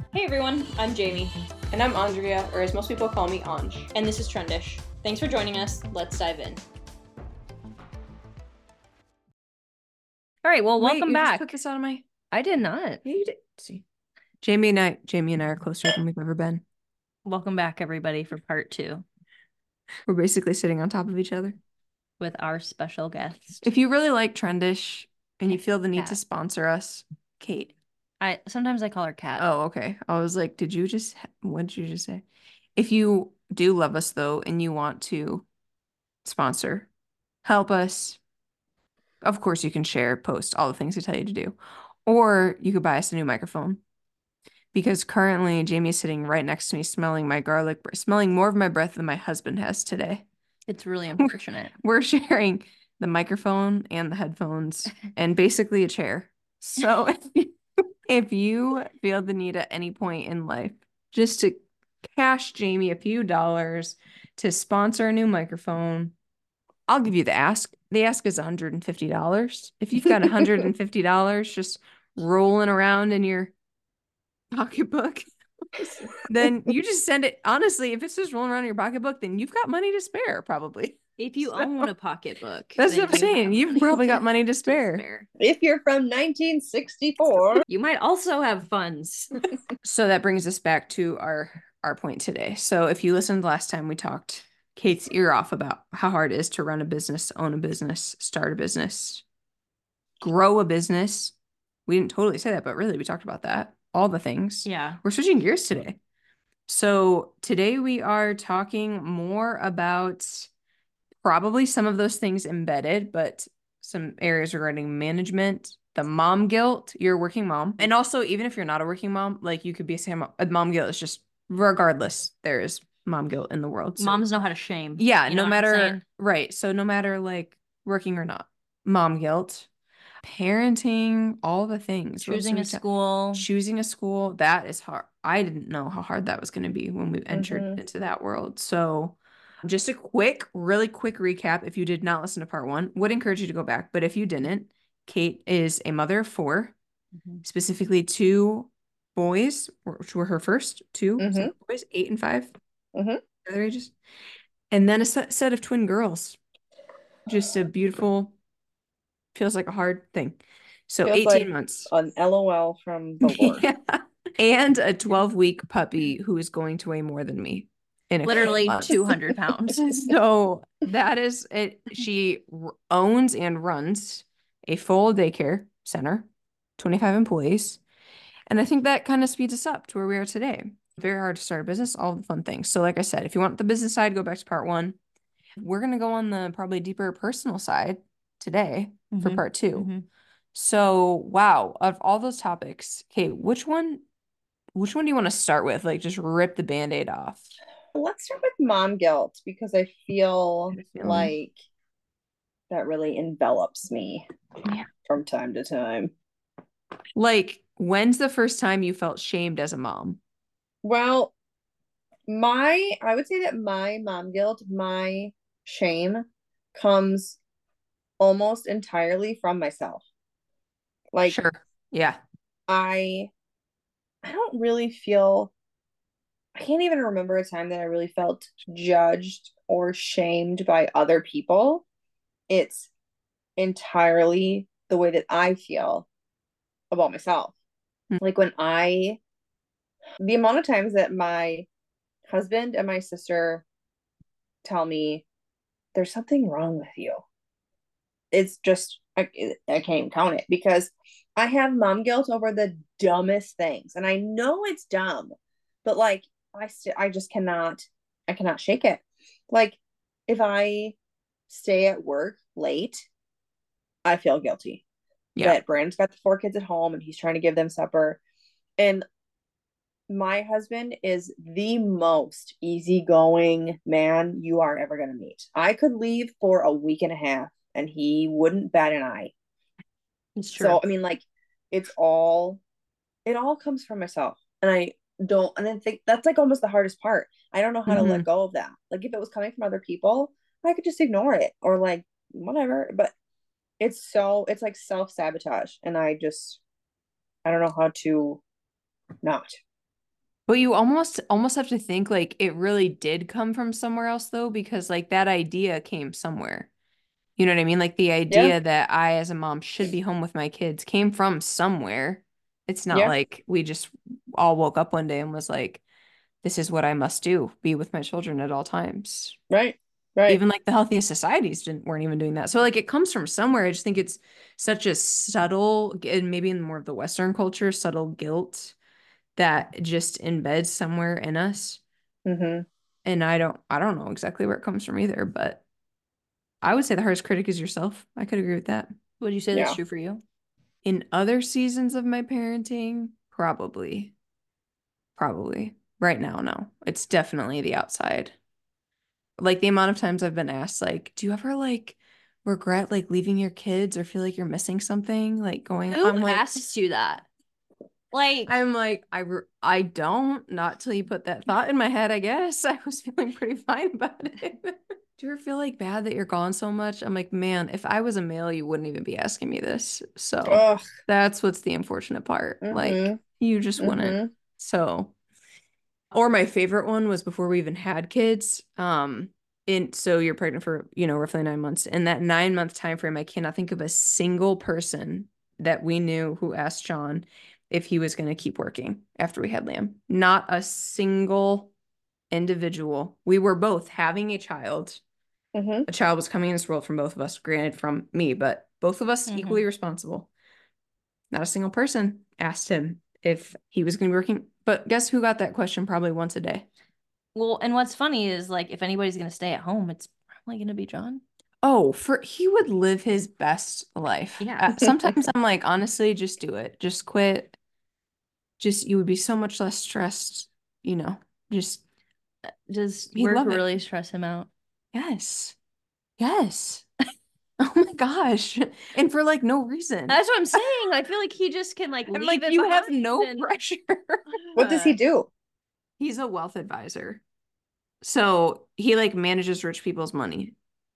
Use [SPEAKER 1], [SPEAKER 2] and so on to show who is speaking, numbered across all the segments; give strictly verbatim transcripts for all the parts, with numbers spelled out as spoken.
[SPEAKER 1] Hey everyone, I'm Jamie.
[SPEAKER 2] And I'm Andrea, or as most people call me, Anj.
[SPEAKER 1] And this is Trendish. Thanks for joining us. Let's dive in. All right, well,
[SPEAKER 2] Wait,
[SPEAKER 1] welcome
[SPEAKER 2] you
[SPEAKER 1] back.
[SPEAKER 2] just took this out of my...
[SPEAKER 1] I did not.
[SPEAKER 2] Yeah, you did. See, Jamie and I, Jamie and I are closer than we've ever been.
[SPEAKER 1] Welcome back, everybody, for part two
[SPEAKER 2] We're basically sitting on top of each other.
[SPEAKER 1] with our special guest.
[SPEAKER 2] If you really like Trendish and you feel the need
[SPEAKER 1] Kat.
[SPEAKER 2] to sponsor us, Kate.
[SPEAKER 1] I sometimes I call her Kat.
[SPEAKER 2] Oh, okay. I was like, did you just, what did you just say? If you do love us, though, and you want to sponsor, help us. Of course, you can share, post, all the things we tell you to do. Or you could buy us a new microphone. Because currently Jamie is sitting right next to me smelling my garlic, smelling more of my breath than my husband has today.
[SPEAKER 1] It's really unfortunate.
[SPEAKER 2] We're sharing the microphone and the headphones and basically a chair. So if you, if you feel the need at any point in life just to cash Jamie a few dollars to sponsor a new microphone, I'll give you the ask. The ask is one hundred fifty dollars. If you've got one hundred fifty dollars just rolling around in your pocketbook, then you just send it. Honestly, if it's just rolling around in your pocketbook, then you've got money to spare, probably.
[SPEAKER 1] If you
[SPEAKER 2] So,
[SPEAKER 1] own a pocketbook,
[SPEAKER 2] that's
[SPEAKER 1] then
[SPEAKER 2] what I'm
[SPEAKER 1] you
[SPEAKER 2] saying.
[SPEAKER 1] have
[SPEAKER 2] You've
[SPEAKER 1] money
[SPEAKER 2] probably got money to
[SPEAKER 1] to
[SPEAKER 2] spare.
[SPEAKER 1] spare.
[SPEAKER 3] If you're from nineteen sixty-four.
[SPEAKER 1] You might also have funds.
[SPEAKER 2] So that brings us back to our our point today. So if you listened last time we talked Kate's ear off about how hard it is to run a business, own a business, start a business, grow a business. We didn't totally say that, but really we talked about that. All the things.
[SPEAKER 1] Yeah.
[SPEAKER 2] We're switching gears today. So today we are talking more about probably some of those things embedded, but some areas regarding management, the mom guilt, you're a working mom. And also, even if you're not a working mom, like you could be a same a mom guilt is just regardless, there is mom guilt in the world. So,
[SPEAKER 1] Moms know how to shame.
[SPEAKER 2] yeah,
[SPEAKER 1] You know
[SPEAKER 2] no
[SPEAKER 1] what I'm
[SPEAKER 2] matter,
[SPEAKER 1] saying?
[SPEAKER 2] right. So no matter like working or not, mom guilt, parenting, all the things. What else
[SPEAKER 1] Choosing
[SPEAKER 2] did
[SPEAKER 1] a
[SPEAKER 2] we ta-
[SPEAKER 1] school.
[SPEAKER 2] Choosing a school, that is hard. I didn't know how hard that was going to be when we entered
[SPEAKER 3] Mhm.
[SPEAKER 2] into that world. So just a quick, really quick recap. If you did not listen to part one, would encourage you to go back. But if you didn't, Kate is a mother of four,
[SPEAKER 1] Mhm.
[SPEAKER 2] specifically two boys, which were her first two
[SPEAKER 3] Mhm.
[SPEAKER 2] boys, eight and five,
[SPEAKER 3] Mhm.
[SPEAKER 2] their ages, and then a set, set of twin girls. Just a beautiful, feels like a hard thing. So
[SPEAKER 3] Feels
[SPEAKER 2] eighteen
[SPEAKER 3] like
[SPEAKER 2] months.
[SPEAKER 3] An LOL from the Lord.
[SPEAKER 2] Yeah. And a twelve week puppy who is going to weigh more than me in a couple
[SPEAKER 1] Literally
[SPEAKER 2] months.
[SPEAKER 1] two hundred pounds.
[SPEAKER 2] So that is it. She r- owns and runs a full daycare center, twenty-five employees. And I think that kind of speeds us up to where we are today. Very hard to start a business, all the fun things. So like I said, if you want the business side, go back to part one. We're going to go on the probably deeper personal side today for
[SPEAKER 1] Mhm.
[SPEAKER 2] part two.
[SPEAKER 1] Mhm.
[SPEAKER 2] So, wow, of all those topics, Kate, which one which one do you want to start with? Like just rip the Band-Aid off.
[SPEAKER 3] Let's start with mom guilt because I feel
[SPEAKER 2] Good feeling.
[SPEAKER 3] like that really envelops me
[SPEAKER 2] Yeah.
[SPEAKER 3] from time to time.
[SPEAKER 2] Like, when's the first time you felt shamed as a mom?
[SPEAKER 3] Well, my I would say that my mom guilt, my shame comes almost entirely from myself. Like
[SPEAKER 2] Sure. Yeah.
[SPEAKER 3] I I don't really feel I can't even remember a time that I really felt judged or shamed by other people. It's entirely the way that I feel about myself.
[SPEAKER 2] Mm.
[SPEAKER 3] Like when I, the amount of times that my husband and my sister tell me there's something wrong with you, it's just, I, I can't even count it because I have mom guilt over the dumbest things. And I know it's dumb, but like, I st- I just cannot, I cannot shake it. Like if I stay at work late, I feel guilty
[SPEAKER 2] Yeah.
[SPEAKER 3] that Brandon's got the four kids at home and he's trying to give them supper. And my husband is the most easygoing man you are ever going to meet. I could leave for a week and a half and he wouldn't bat an eye.
[SPEAKER 1] It's true.
[SPEAKER 3] So, I mean, like, it's all, it all comes from myself. And I don't, and I think that's like almost the hardest part. I don't know how to
[SPEAKER 2] Mhm.
[SPEAKER 3] let go of that. Like, if it was coming from other people, I could just ignore it or like, whatever. But it's so, it's like self sabotage. And I just, I don't know how to not.
[SPEAKER 2] But you almost almost have to think like it really did come from somewhere else though, because like that idea came somewhere. You know what I mean? Like the
[SPEAKER 3] Yeah,
[SPEAKER 2] idea that I as a mom should be home with my kids came from somewhere. It's not
[SPEAKER 3] yeah,
[SPEAKER 2] like we just all woke up one day and was like, this is what I must do, be with my children at all times.
[SPEAKER 3] right, right.
[SPEAKER 2] Even like the healthiest societies didn't weren't even doing that. So like it comes from somewhere. I just think it's such a subtle, and maybe in more of the Western culture, subtle guilt that just embeds somewhere in us.
[SPEAKER 3] Mm-hmm.
[SPEAKER 2] And I don't I don't know exactly where it comes from either, but I would say the hardest critic is yourself. I could agree with that.
[SPEAKER 1] Would you say that's
[SPEAKER 3] Yeah.
[SPEAKER 1] true for you?
[SPEAKER 2] In other seasons of my parenting, probably. Probably. Right now, no. It's definitely the outside. Like the amount of times I've been asked, like, do you ever like regret like leaving your kids or feel like you're missing something? Like going,
[SPEAKER 1] Who
[SPEAKER 2] I'm like,
[SPEAKER 1] asks you that? Like,
[SPEAKER 2] I'm like, I re- I don't, not till you put that thought in my head, I guess. I was feeling pretty fine about it. Do you ever feel like bad that you're gone so much? I'm like, man, if I was a male, you wouldn't even be asking me this. So
[SPEAKER 3] Ugh.
[SPEAKER 2] that's what's the unfortunate part.
[SPEAKER 3] Mm-hmm.
[SPEAKER 2] Like, you just wouldn't.
[SPEAKER 3] Mm-hmm.
[SPEAKER 2] So, or my favorite one was before we even had kids. Um, in so you're pregnant for, you know, roughly nine months. In that nine month time frame, I cannot think of a single person that we knew who asked John if he was going to keep working after we had Liam. Not a single individual. We were both having a child.
[SPEAKER 3] Mm-hmm.
[SPEAKER 2] A child was coming in this world from both of us, granted from me, but both of us
[SPEAKER 1] Mhm.
[SPEAKER 2] equally responsible. Not a single person asked him if he was going to be working. But guess who got that question probably once a day?
[SPEAKER 1] well, and what's funny is like if anybody's gonna stay at home, it's probably gonna be John.
[SPEAKER 2] Oh, for he would live his best life.
[SPEAKER 1] Yeah.
[SPEAKER 2] Uh, sometimes I'm like, honestly, just do it. Just quit. Just you would be so much less stressed, you know. Just
[SPEAKER 1] Does
[SPEAKER 2] He'd
[SPEAKER 1] work
[SPEAKER 2] love it.
[SPEAKER 1] really stress him out?
[SPEAKER 2] yes. Yes. Oh my gosh. And for like no reason.
[SPEAKER 1] That's what I'm saying. I feel like he just can like
[SPEAKER 2] I'm
[SPEAKER 1] leave
[SPEAKER 2] like,
[SPEAKER 1] it
[SPEAKER 2] you have
[SPEAKER 1] behind
[SPEAKER 2] no
[SPEAKER 1] and-
[SPEAKER 2] pressure.
[SPEAKER 3] What does he do?
[SPEAKER 2] He's a wealth advisor. So he like manages rich people's money.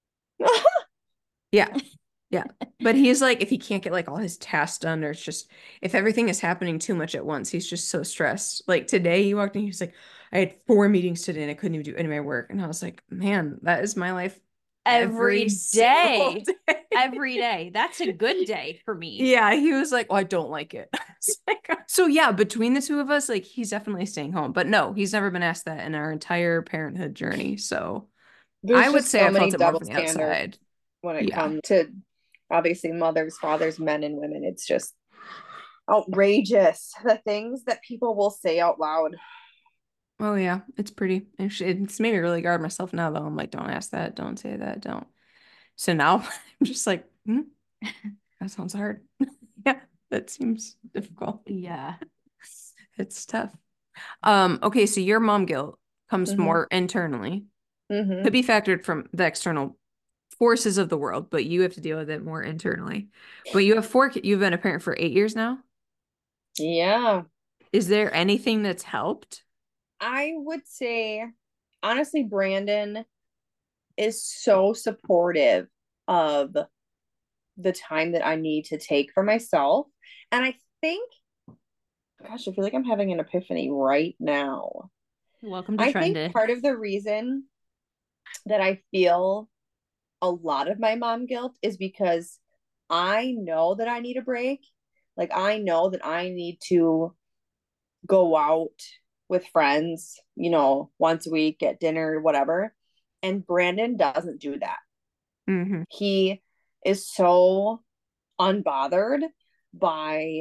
[SPEAKER 2] Yeah. Yeah. But he's like, if he can't get like all his tasks done, or it's just if everything is happening too much at once, he's just so stressed. Like today he walked in, he was like, I had four meetings today and I couldn't even do any of my work. And I was like, man, that is my life
[SPEAKER 1] every
[SPEAKER 2] single
[SPEAKER 1] day.
[SPEAKER 2] day.
[SPEAKER 1] Every day. That's a good day for me.
[SPEAKER 2] Yeah, he was like, well, I don't like it. It's like- so yeah, between the two of us, like he's definitely staying home. But no, he's never been asked that in our entire parenthood journey. So
[SPEAKER 3] There's
[SPEAKER 2] I would
[SPEAKER 3] just
[SPEAKER 2] say
[SPEAKER 3] so
[SPEAKER 2] I
[SPEAKER 3] many
[SPEAKER 2] felt it more
[SPEAKER 3] double
[SPEAKER 2] from the
[SPEAKER 3] standards
[SPEAKER 2] outside.
[SPEAKER 3] when it
[SPEAKER 2] Yeah.
[SPEAKER 3] comes to obviously mothers, fathers, men, and women. It's just outrageous the things that people will say out loud.
[SPEAKER 2] Oh yeah, it's pretty. It's, it's made me really guard myself now though. I'm like, don't ask that, don't say that, don't. So now I'm just like, hmm, that sounds hard. Yeah, that seems difficult.
[SPEAKER 1] Yeah.
[SPEAKER 2] It's tough. Um, okay, so your mom guilt comes
[SPEAKER 3] Mhm.
[SPEAKER 2] more internally.
[SPEAKER 3] Mm-hmm.
[SPEAKER 2] Could be factored from the external forces of the world, but you have to deal with it more internally. But you have four, ki- you've been a parent for eight years now.
[SPEAKER 3] Yeah.
[SPEAKER 2] Is there anything that's helped?
[SPEAKER 3] I would say, honestly, Brandon is so supportive of the time that I need to take for myself. And I think, gosh, I feel like I'm having an epiphany right now.
[SPEAKER 1] Welcome to
[SPEAKER 3] I think
[SPEAKER 1] Trended.
[SPEAKER 3] part of the reason that I feel a lot of my mom guilt is because I know that I need a break. Like, I know that I need to go out with friends, you know, once a week, get dinner, whatever. And Brandon doesn't do that.
[SPEAKER 2] Mm-hmm.
[SPEAKER 3] He is so unbothered by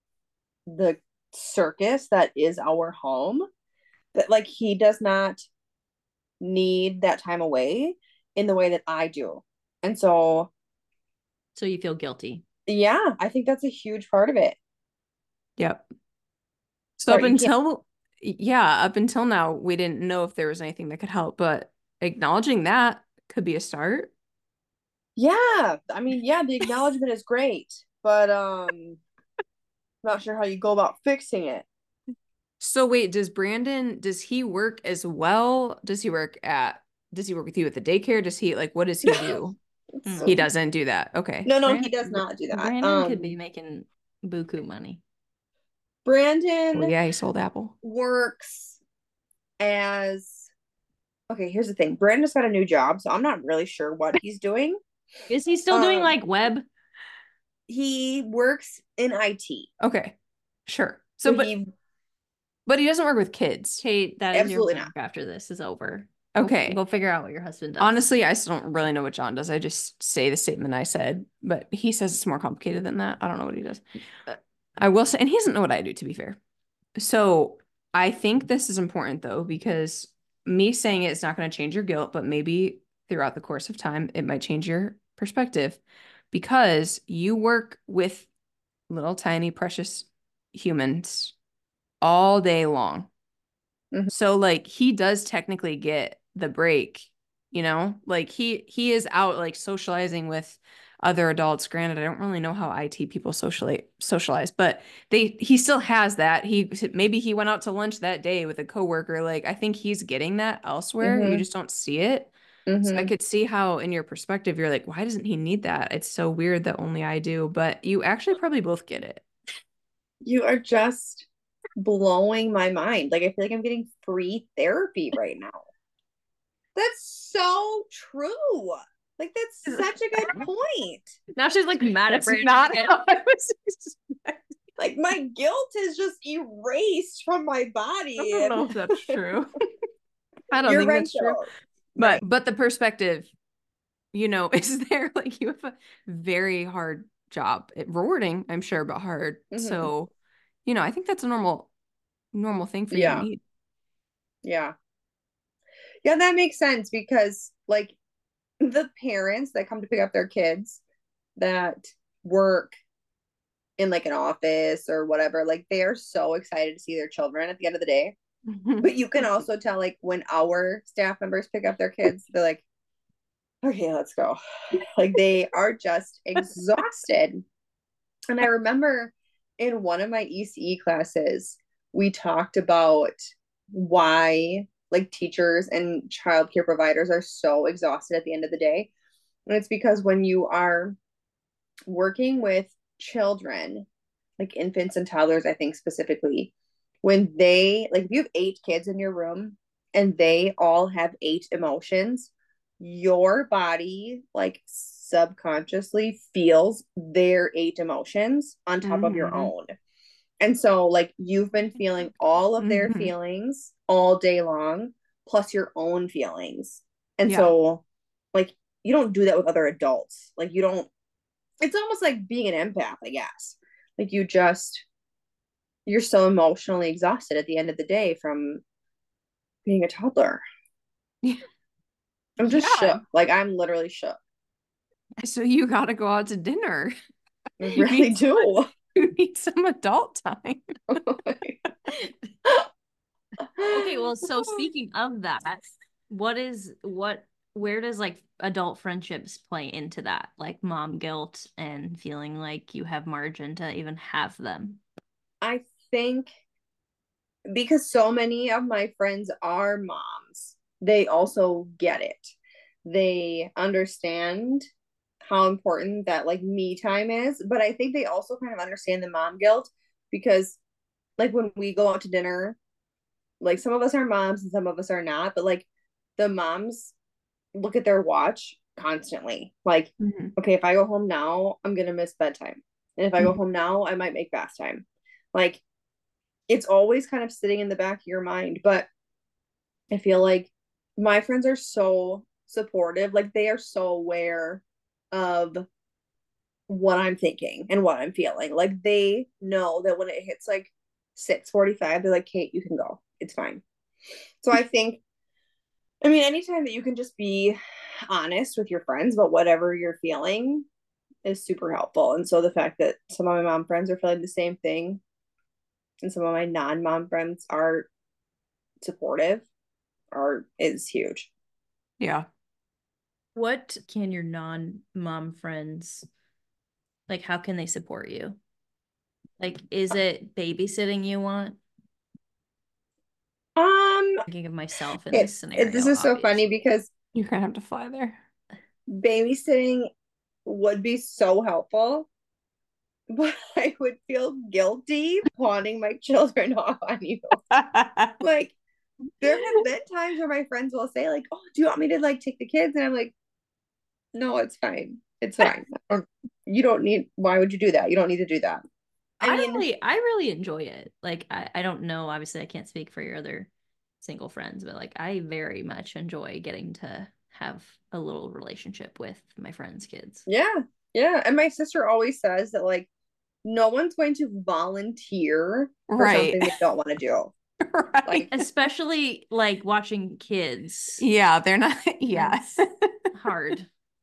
[SPEAKER 3] the circus that is our home that like he does not need that time away in the way that I do. And so
[SPEAKER 1] So you feel guilty.
[SPEAKER 3] yeah, I think that's a huge part of it.
[SPEAKER 2] Yep. So up
[SPEAKER 3] Sorry, you can't-
[SPEAKER 2] until, yeah, up until now, we didn't know if there was anything that could help, but acknowledging that could be a start.
[SPEAKER 3] Yeah, I mean, yeah, the acknowledgement is great, but um not sure how you go about fixing it.
[SPEAKER 2] So wait, does Brandon, does he work as well? Does he work at, does he work with you at the daycare? Does he like, what does he do?
[SPEAKER 3] It's
[SPEAKER 1] Hmm.
[SPEAKER 2] He
[SPEAKER 3] so-
[SPEAKER 2] doesn't do that. Okay.
[SPEAKER 3] No, no, he
[SPEAKER 1] Brandon-
[SPEAKER 3] does not do that.
[SPEAKER 1] Brandon could
[SPEAKER 3] Um,
[SPEAKER 1] be making buku money.
[SPEAKER 3] Brandon
[SPEAKER 2] Well, yeah, he sold Apple.
[SPEAKER 3] works as okay, here's the thing. Brandon's got a new job, so I'm not really sure what he's doing.
[SPEAKER 1] Is he still doing
[SPEAKER 3] Um,
[SPEAKER 1] like web?
[SPEAKER 3] He works in I T.
[SPEAKER 2] Okay. Sure. So,
[SPEAKER 3] So
[SPEAKER 2] but
[SPEAKER 3] he
[SPEAKER 2] but he doesn't work with kids.
[SPEAKER 1] Kate, that is your
[SPEAKER 3] absolutely
[SPEAKER 1] homework after this is over.
[SPEAKER 2] Okay.
[SPEAKER 1] Go figure out what your husband does.
[SPEAKER 2] Honestly, I still don't really know what John does. I just say the statement I said, but he says it's more complicated than that. I don't know what he does. I will say, and he doesn't know what I do, to be fair. So I think this is important though, because me saying it is not going to change your guilt, but maybe throughout the course of time, it might change your perspective because you work with little tiny precious humans all day long.
[SPEAKER 3] Mhm.
[SPEAKER 2] So like he does technically get the break, you know? Like he he is out like socializing with other adults. Granted, I don't really know how I T people socially socialize, but they he still has that. He maybe he went out to lunch that day with a coworker. Like I think he's getting that elsewhere. You
[SPEAKER 3] Mhm.
[SPEAKER 2] just don't see it. So I
[SPEAKER 3] Mhm.
[SPEAKER 2] could see how in your perspective you're like, why doesn't he need that? It's so weird that only I do, but you actually probably both get it.
[SPEAKER 3] You are just blowing my mind. Like I feel like I'm getting free therapy right now. That's so true. Like that's such a good point.
[SPEAKER 1] Now she's like mad at
[SPEAKER 2] That's
[SPEAKER 1] Brandon.
[SPEAKER 2] not
[SPEAKER 1] again.
[SPEAKER 2] how I was expecting.
[SPEAKER 3] Like my guilt is just erased from my body.
[SPEAKER 2] I don't know if that's true. I don't
[SPEAKER 3] You're
[SPEAKER 2] think
[SPEAKER 3] right
[SPEAKER 2] that's true.
[SPEAKER 3] though.
[SPEAKER 2] But
[SPEAKER 3] Right.
[SPEAKER 2] but the perspective, you know, is there like you have a very hard job. It, rewarding, I'm sure, but hard.
[SPEAKER 3] Mhm.
[SPEAKER 2] So, you know, I think that's a normal normal thing for you to
[SPEAKER 3] Yeah.
[SPEAKER 2] need.
[SPEAKER 3] Yeah. Yeah, that makes sense because like the parents that come to pick up their kids that work in like an office or whatever, like they are so excited to see their children at the end of the day. But you can also tell like when our staff members pick up their kids, they're like, okay, let's go. Like they are just exhausted. And I remember in one of my E C E classes, we talked about why like teachers and childcare providers are so exhausted at the end of the day. And it's because when you are working with children, like infants and toddlers, I think specifically, when they, like, if you have eight kids in your room and they all have eight emotions, your body, like, subconsciously feels their eight emotions on top of your
[SPEAKER 2] Mhm.
[SPEAKER 3] own. And so, like, you've been feeling all of their
[SPEAKER 2] Mhm.
[SPEAKER 3] feelings all day long, plus your own feelings. And
[SPEAKER 2] Yeah.
[SPEAKER 3] so, like, you don't do that with other adults. Like, you don't, it's almost like being an empath, I guess. Like, you just, you're so emotionally exhausted at the end of the day from being a toddler. I'm just
[SPEAKER 2] Yeah.
[SPEAKER 3] shook. Like, I'm literally shook.
[SPEAKER 2] So you gotta go out to dinner.
[SPEAKER 3] I
[SPEAKER 2] You
[SPEAKER 3] really
[SPEAKER 2] need some,
[SPEAKER 3] do.
[SPEAKER 2] you need some adult time.
[SPEAKER 1] Okay, well, so speaking of that, what is what where does like adult friendships play into that? Like mom guilt and feeling like you have margin to even have them.
[SPEAKER 3] I think because so many of my friends are moms, they also get it. They understand how important that like me time is, but I think they also kind of understand the mom guilt because like when we go out to dinner, like some of us are moms and some of us are not, but like the moms look at their watch constantly. Like,
[SPEAKER 2] Mhm.
[SPEAKER 3] okay, if I go home now, I'm gonna miss bedtime. And if I go
[SPEAKER 2] Mhm.
[SPEAKER 3] home now, I might make fast time. Like it's always kind of sitting in the back of your mind. But I feel like my friends are so supportive. Like they are so aware of what I'm thinking and what I'm feeling. Like they know that when it hits like six forty-five, they're like, Kate, you can go. It's fine. So I think, I mean, anytime that you can just be honest with your friends about whatever you're feeling is super helpful. And so the fact that some of my mom friends are feeling the same thing and some of my non-mom friends are supportive are is huge.
[SPEAKER 2] Yeah.
[SPEAKER 1] What can your non-mom friends like how can they support you? Like is it babysitting you want?
[SPEAKER 3] Um,
[SPEAKER 1] Thinking of myself in
[SPEAKER 3] it,
[SPEAKER 1] this
[SPEAKER 3] it this
[SPEAKER 1] scenario,
[SPEAKER 3] is so
[SPEAKER 1] obviously.
[SPEAKER 3] funny because
[SPEAKER 2] You're gonna have to fly there.
[SPEAKER 3] babysitting would be so helpful, but I would feel guilty pawning my children off on you. Like, there have been times where my friends will say, like, oh, do you want me to like take the kids? And I'm like, no, it's fine. It's fine. You don't need, why would you do that? You don't need to do that.
[SPEAKER 1] I,
[SPEAKER 3] I mean,
[SPEAKER 1] really, I really enjoy it. Like, I, I don't know. Obviously, I can't speak for your other single friends, but like, I very much enjoy getting to have a little relationship with my friends' kids.
[SPEAKER 3] yeah, yeah. And my sister always says that like no one's going to volunteer for
[SPEAKER 2] Right.
[SPEAKER 3] something they don't want to do.
[SPEAKER 2] Right.
[SPEAKER 3] Like,
[SPEAKER 1] Especially like watching kids.
[SPEAKER 2] Yeah, they're not. Yeah.
[SPEAKER 1] That's hard.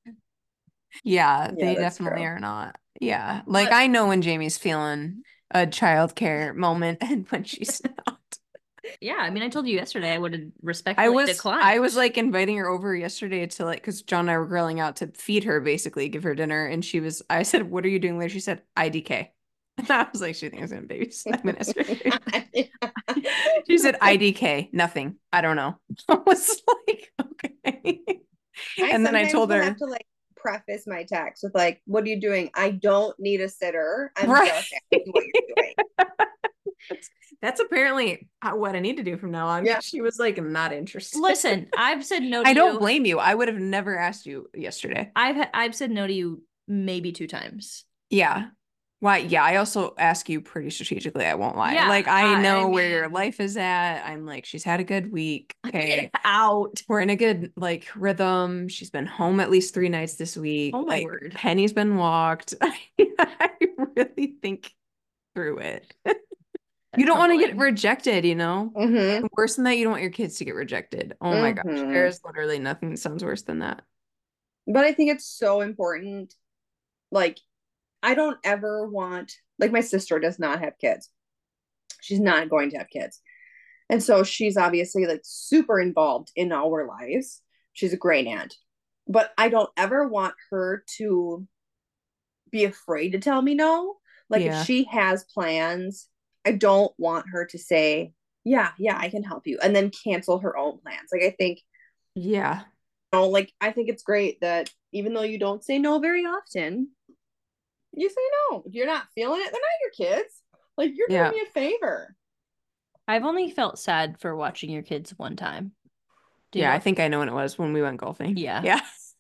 [SPEAKER 2] Yeah,
[SPEAKER 3] Yeah,
[SPEAKER 2] they
[SPEAKER 3] that's
[SPEAKER 2] definitely
[SPEAKER 3] true.
[SPEAKER 2] are not. Yeah. Like
[SPEAKER 1] But-
[SPEAKER 2] I know when Jamie's feeling a childcare moment and when she's not.
[SPEAKER 1] Yeah, I mean, I told you yesterday I would have
[SPEAKER 2] I
[SPEAKER 1] respectfully
[SPEAKER 2] was
[SPEAKER 1] declined.
[SPEAKER 2] I was like inviting her over yesterday to like because John and I were grilling out to feed her basically, give her dinner, and she was I said, "What are you doing later?" She said, "I D K." And I was like, she thinks I'm gonna babysit. I'm gonna ask her. She said, "I D K, nothing. I don't know." I was like, okay.
[SPEAKER 3] I
[SPEAKER 2] And then I
[SPEAKER 3] sometimes
[SPEAKER 2] told
[SPEAKER 3] will
[SPEAKER 2] her,
[SPEAKER 3] have to like preface my text with like, "What are you doing? I don't need a sitter. I'm
[SPEAKER 2] Right.
[SPEAKER 3] just asking what you're doing."
[SPEAKER 2] That's, that's apparently what I need to do from now on.
[SPEAKER 3] Yeah.
[SPEAKER 2] She was like, I'm not interested.
[SPEAKER 1] Listen, I've said no to
[SPEAKER 2] I don't
[SPEAKER 1] you.
[SPEAKER 2] blame you. I would have never asked you yesterday.
[SPEAKER 1] I've I've said no to you maybe two times.
[SPEAKER 2] Yeah. Why? Yeah. I also ask you pretty strategically. I won't lie.
[SPEAKER 1] Yeah,
[SPEAKER 2] like, I
[SPEAKER 1] I-
[SPEAKER 2] know
[SPEAKER 1] I
[SPEAKER 2] where
[SPEAKER 1] mean-
[SPEAKER 2] your life is at. I'm like, she's had a good week. Okay.
[SPEAKER 1] Out.
[SPEAKER 2] We're in a good like rhythm. She's been home at least three nights this week.
[SPEAKER 1] Oh my
[SPEAKER 2] like,
[SPEAKER 1] word.
[SPEAKER 2] Penny's been walked. I really think through it. You don't want to get
[SPEAKER 1] Humbling.
[SPEAKER 2] rejected, you know?
[SPEAKER 3] Mm-hmm.
[SPEAKER 2] Worse than that, you don't want your kids to get rejected. Oh my gosh,
[SPEAKER 3] Mhm.
[SPEAKER 2] there's literally nothing that sounds worse than that.
[SPEAKER 3] But I think it's so important. Like, I don't ever want, like, my sister does not have kids. She's not going to have kids. And so she's obviously like super involved in our lives. She's a great aunt. But I don't ever want her to be afraid to tell me no. Like,
[SPEAKER 2] Yeah.
[SPEAKER 3] if she has plans, I don't want her to say, yeah, yeah, I can help you, and then cancel her own plans. Like, I think,
[SPEAKER 2] Yeah.
[SPEAKER 3] you know, like, I think it's great that even though you don't say no very often, you say no. If you're not feeling it, they're not your kids. Like, you're
[SPEAKER 2] Yeah.
[SPEAKER 3] doing me a favor.
[SPEAKER 1] I've only felt sad for watching your kids one time. Do you
[SPEAKER 2] Yeah,
[SPEAKER 1] know-
[SPEAKER 2] I think I know when it was when we went golfing.
[SPEAKER 1] Yeah.
[SPEAKER 2] Yeah.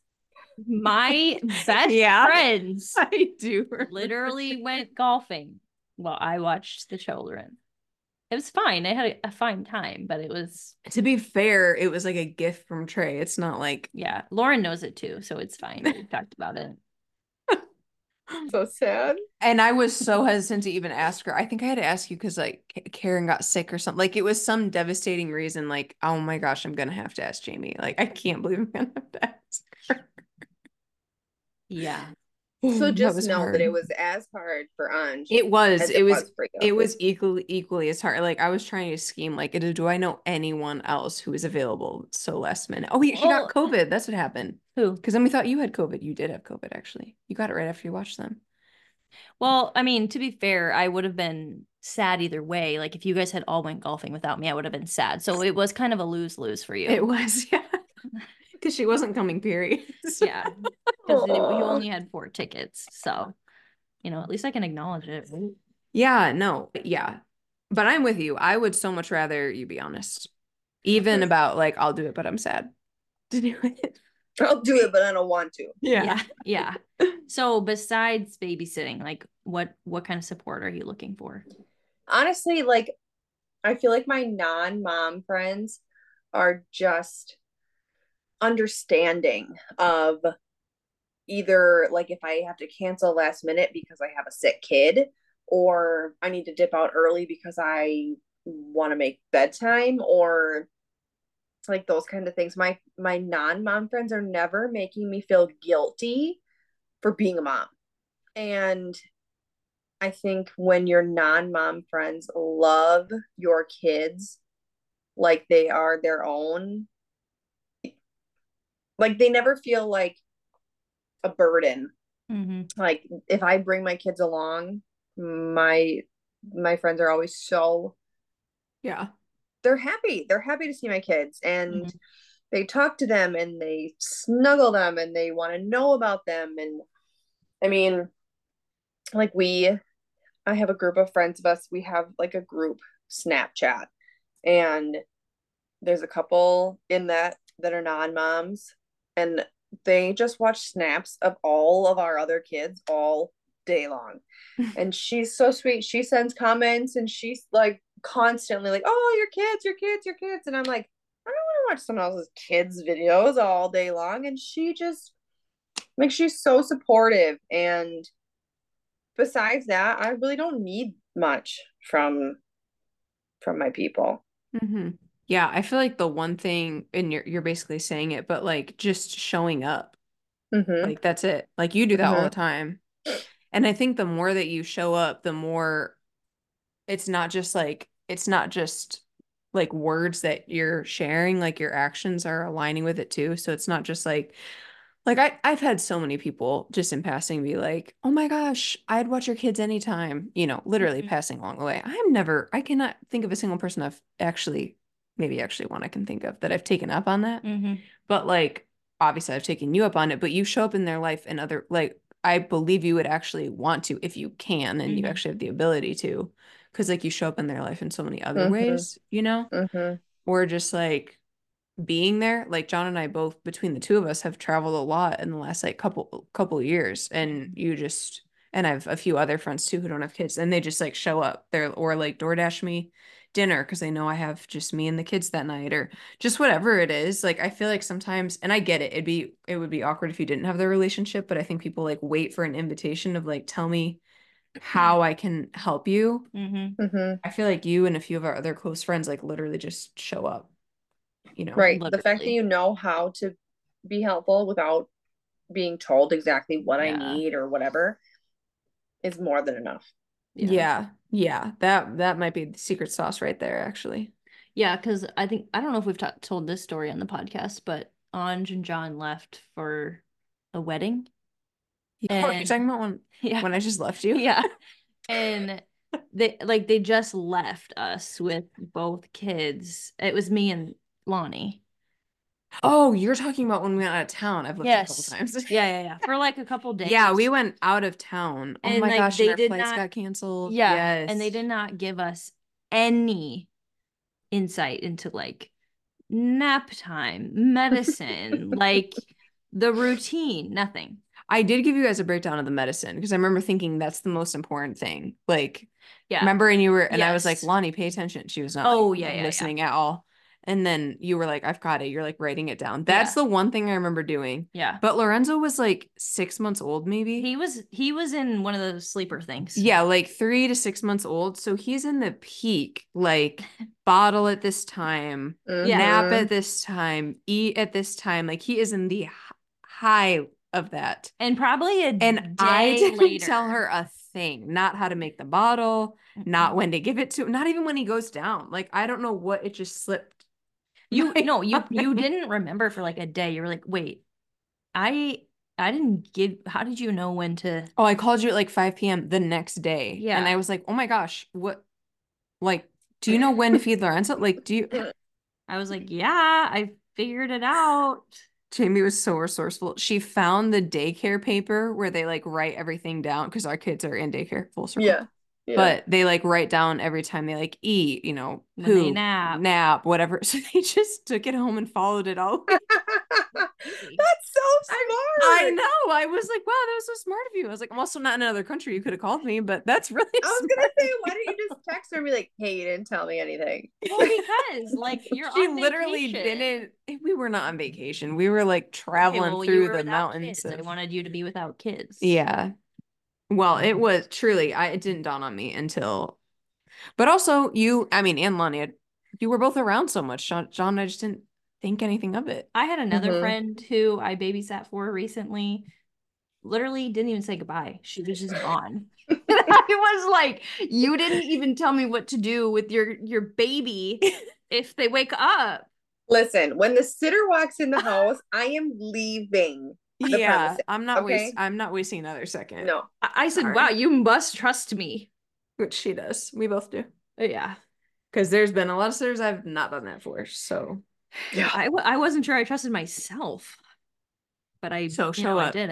[SPEAKER 1] my best
[SPEAKER 2] Yeah.
[SPEAKER 1] friends
[SPEAKER 2] I do.
[SPEAKER 1] literally went golfing while I watched the children. It was fine. I had a, a fine time, but it was,
[SPEAKER 2] To be fair, it was like a gift from Trey. It's not like
[SPEAKER 1] yeah. Lauren knows it too, so it's fine. We talked about it.
[SPEAKER 3] So sad.
[SPEAKER 2] and I was so hesitant to even ask her. I think I had to ask you because like K- Karen got sick or something. Like it was some devastating reason. Like, oh my gosh, I'm gonna have to ask Jamie. Like, I can't believe I'm gonna have to ask her.
[SPEAKER 1] Yeah.
[SPEAKER 3] So
[SPEAKER 2] That
[SPEAKER 3] just
[SPEAKER 2] was
[SPEAKER 3] know
[SPEAKER 2] hard.
[SPEAKER 3] that it was as hard for Anj
[SPEAKER 2] It was.
[SPEAKER 3] as
[SPEAKER 2] It was.
[SPEAKER 3] for you.
[SPEAKER 2] It was equally equally as hard. Like I was trying to scheme. Like, do do I know anyone else who is available so last minute? Oh, he, he got
[SPEAKER 1] Well-
[SPEAKER 2] COVID. That's what happened.
[SPEAKER 1] Who?
[SPEAKER 2] Because then we thought you had COVID. You did have COVID, actually. You got it right after you watched them.
[SPEAKER 1] Well, I mean, to be fair, I would have been sad either way. Like if you guys had all went golfing without me, I would have been sad. So it was kind of a lose-lose for you.
[SPEAKER 2] It was, yeah. Because she wasn't coming, period.
[SPEAKER 1] Yeah. Because you
[SPEAKER 3] Aw.
[SPEAKER 1] only had four tickets. So, you know, at least I can acknowledge it. right?
[SPEAKER 2] Yeah, no, yeah. But I'm with you. I would so much rather you be honest. Even about like, I'll do it, but I'm sad to do it.
[SPEAKER 3] I'll do it, but I don't want to.
[SPEAKER 1] Yeah. Yeah. So besides babysitting, like what what kind of support are you looking for?
[SPEAKER 3] Honestly, like, I feel like my non-mom friends are just understanding of either like if I have to cancel last minute because I have a sick kid, or I need to dip out early because I want to make bedtime, or like those kind of things. My my non-mom friends are never making me feel guilty for being a mom. And I think when your non-mom friends love your kids like they are their own, like they never feel like a burden.
[SPEAKER 1] Mm-hmm.
[SPEAKER 3] Like if I bring my kids along, my my friends are always so
[SPEAKER 2] Yeah.
[SPEAKER 3] they're happy. They're happy to see my kids, and
[SPEAKER 1] Mhm.
[SPEAKER 3] they talk to them and they snuggle them and they want to know about them. And I mean, like we, I have a group of friends of us. We have like a group Snapchat, and there's a couple in that that are non-moms, and they just watch snaps of all of our other kids all day long. And she's so sweet. She sends comments and she's like constantly like, oh, your kids, your kids, your kids. And I'm like, I don't want to watch someone else's kids' videos all day long. And she just like, she's so supportive. And besides that, I really don't need much from from my people.
[SPEAKER 2] Mm-hmm. Yeah, I feel like the one thing, and you're you're basically saying it, but like just showing up.
[SPEAKER 3] Mm-hmm.
[SPEAKER 2] Like that's it. Like you do that all
[SPEAKER 3] Mm-hmm.
[SPEAKER 2] the time. And I think the more that you show up, the more it's not just like it's not just like words that you're sharing, like your actions are aligning with it too. So it's not just like like I I've had so many people just in passing be like, "Oh my gosh, I'd watch your kids anytime." You know, literally
[SPEAKER 1] Mhm.
[SPEAKER 2] passing along the way. I'm never I cannot think of a single person I've actually maybe actually one I can think of that I've taken up on that.
[SPEAKER 1] Mhm.
[SPEAKER 2] But like obviously I've taken you up on it, but you show up in their life and other like I believe you would actually want to if you can and you
[SPEAKER 1] Mhm.
[SPEAKER 2] actually have the ability to. Because like you show up in their life in so many other
[SPEAKER 3] Mm-hmm.
[SPEAKER 2] ways, you know?
[SPEAKER 3] Mm-hmm.
[SPEAKER 2] Or just like being there. Like John and I both, between the two of us, have traveled a lot in the last like couple couple years. And you just and I have a few other friends too who don't have kids, and they just like show up there or like DoorDash me dinner because they know I have just me and the kids that night or just whatever it is. Like I feel like sometimes, and I get it, it'd be it would be awkward if you didn't have the relationship, but I think people like wait for an invitation of like tell me how I can help you.
[SPEAKER 1] Mhm.
[SPEAKER 3] Mm-hmm.
[SPEAKER 2] I feel like you and a few of our other close friends like literally just show up, you know.
[SPEAKER 3] Right. The fact that
[SPEAKER 1] Literally.
[SPEAKER 3] you know how to be helpful without being told exactly what I
[SPEAKER 1] Yeah.
[SPEAKER 3] need or whatever is more than enough.
[SPEAKER 1] Yeah.
[SPEAKER 2] Yeah. Yeah. That that might be the secret sauce right there, actually.
[SPEAKER 1] Yeah, because I think I don't know if we've ta told this story on the podcast, but Anj and John left for a wedding.
[SPEAKER 2] Oh, you're
[SPEAKER 1] And
[SPEAKER 2] talking about when
[SPEAKER 1] yeah,
[SPEAKER 2] when I just left you?
[SPEAKER 1] yeah. And they like they just left us with both kids. It was me and Lonnie.
[SPEAKER 2] Oh, you're talking about when we went out of town. I've left you a couple
[SPEAKER 1] Yes.
[SPEAKER 2] times.
[SPEAKER 1] Yeah, yeah, yeah. For like a couple days.
[SPEAKER 2] Yeah, we went out of town. Oh
[SPEAKER 1] And
[SPEAKER 2] my
[SPEAKER 1] like
[SPEAKER 2] gosh,
[SPEAKER 1] they
[SPEAKER 2] and our
[SPEAKER 1] did
[SPEAKER 2] flights
[SPEAKER 1] not
[SPEAKER 2] got canceled.
[SPEAKER 1] Yeah.
[SPEAKER 2] Yes.
[SPEAKER 1] And they did not give us any insight into like nap time, medicine, like the routine, nothing.
[SPEAKER 2] I did give you guys a breakdown of the medicine because I remember thinking that's the most important thing. Like,
[SPEAKER 1] Yeah.
[SPEAKER 2] remember, and you were, and I was like,
[SPEAKER 1] Yes.
[SPEAKER 2] Lonnie, pay attention. She was not
[SPEAKER 1] Oh,
[SPEAKER 2] like,
[SPEAKER 1] yeah, yeah, yeah.
[SPEAKER 2] listening at all. And then you were like, I've got it. You're like writing it down. That's
[SPEAKER 1] Yeah.
[SPEAKER 2] the one thing I remember doing.
[SPEAKER 1] Yeah.
[SPEAKER 2] But Lorenzo was like six months old, maybe.
[SPEAKER 1] He was he was in one of those sleeper things.
[SPEAKER 2] Yeah, like three to six months old. So he's in the peak, like bottle at this time,
[SPEAKER 3] Mhm.
[SPEAKER 2] nap at this time, eat at this time. Like he is in the h- high of that.
[SPEAKER 1] And probably a
[SPEAKER 2] And
[SPEAKER 1] day
[SPEAKER 2] I didn't
[SPEAKER 1] later.
[SPEAKER 2] tell her a thing, not how to make the bottle, not when to give it to, not even when he goes down. Like I don't know what, it just slipped.
[SPEAKER 1] You
[SPEAKER 2] my
[SPEAKER 1] no, you you
[SPEAKER 2] mind.
[SPEAKER 1] didn't remember for like a day. You were like, wait, I I didn't give. How did you know when to?
[SPEAKER 2] Oh, I called you at like five p m the next day.
[SPEAKER 1] Yeah.
[SPEAKER 2] And I was like, oh my gosh, what, like, do you know when to feed Lorenzo? Like, do you?
[SPEAKER 1] I was like, yeah, I figured it out.
[SPEAKER 2] Jamie was so resourceful. She found the daycare paper where they like write everything down because our kids are in daycare, full circle.
[SPEAKER 3] Yeah. Yeah.
[SPEAKER 2] But they like write down every time they like eat, you know,
[SPEAKER 1] When they
[SPEAKER 2] poop,
[SPEAKER 1] nap.
[SPEAKER 2] nap, whatever. So they just took it home and followed it all.
[SPEAKER 3] That's so smart.
[SPEAKER 2] I know. I was like, wow, that was so smart of you. I was like, I'm also not in another country. You could have called me, but that's really
[SPEAKER 3] I was
[SPEAKER 2] smart.
[SPEAKER 3] gonna say, why don't you just text her and be like, "Hey, you didn't tell me anything."
[SPEAKER 1] Well, because like you're
[SPEAKER 2] She
[SPEAKER 1] on
[SPEAKER 2] literally
[SPEAKER 1] vacation.
[SPEAKER 2] didn't. We were not on vacation. We were like
[SPEAKER 1] Okay,
[SPEAKER 2] traveling
[SPEAKER 1] well, you
[SPEAKER 2] through
[SPEAKER 1] were
[SPEAKER 2] the
[SPEAKER 1] without
[SPEAKER 2] mountains.
[SPEAKER 1] kids. I
[SPEAKER 2] of-
[SPEAKER 1] wanted you to be without kids.
[SPEAKER 2] Yeah. Well, it was truly, I it didn't dawn on me until, but also you, I mean, and Lonnie, you were both around so much. John, John, I just didn't think anything of it.
[SPEAKER 1] I had another
[SPEAKER 3] Mhm.
[SPEAKER 1] friend who I babysat for recently. Literally didn't even say goodbye. She was just gone. I was like, you didn't even tell me what to do with your your baby if they wake up.
[SPEAKER 3] Listen, when the sitter walks in the house, I am leaving. the
[SPEAKER 2] Yeah,
[SPEAKER 3] premises,
[SPEAKER 2] I'm not
[SPEAKER 3] okay?
[SPEAKER 2] waste, I'm not wasting another second.
[SPEAKER 3] No.
[SPEAKER 1] I, I said,
[SPEAKER 2] Sorry.
[SPEAKER 1] wow, you must trust me.
[SPEAKER 2] Which she does. We both do.
[SPEAKER 1] Yeah.
[SPEAKER 2] Because there's been a lot of sitters I've not done that for. So,
[SPEAKER 3] Yeah.
[SPEAKER 1] I, w- I wasn't sure I trusted myself. But I,
[SPEAKER 2] So
[SPEAKER 1] you
[SPEAKER 2] show
[SPEAKER 1] know, I
[SPEAKER 2] up.
[SPEAKER 1] did it.